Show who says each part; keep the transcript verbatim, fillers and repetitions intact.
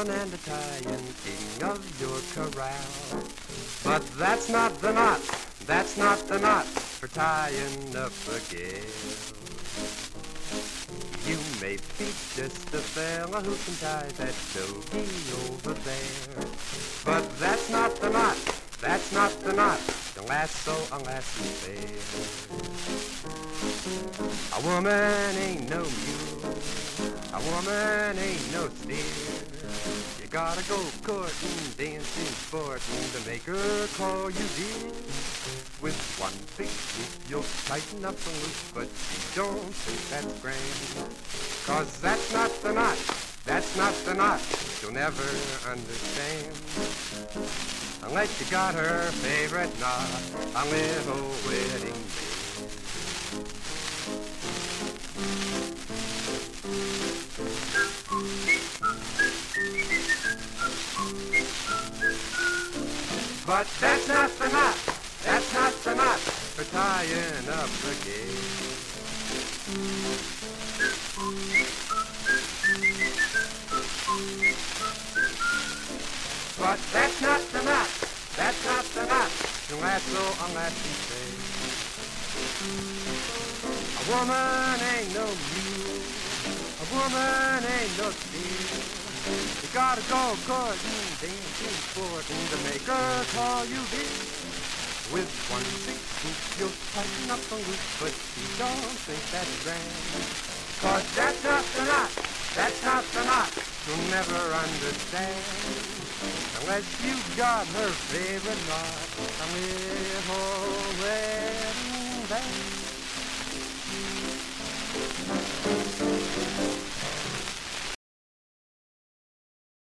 Speaker 1: woman and Italian king of your corral. But that's not the knot, that's not the knot for tying up a gal. You may be just a fella who can tie that doggy over there, but that's not the knot, that's not the knot, the lasso a lasso fair. A woman ain't no mule, a woman ain't no steer. You gotta go courting, dancing, sporting to make her call you dear. With one big swoop you'll tighten up a loop, but she don't think that's grand. Cause that's not the knot, that's not the knot she'll never understand. Unless you got her favorite knot, a little wedding band. But that's not the knot, that's not the knot for tying up a gal. But that's not the knot, that's not the knot to lasso unless you say. A woman ain't no mule, a woman ain't no steer. You gotta go courting, dancing, sporting to make her call you dear. With one big swoop you'll tighten up a loop, but she don't think that's grand. Cause that's not the knot, that's not the knot you'll never understand. Unless you got her favorite knot, a little wedding band.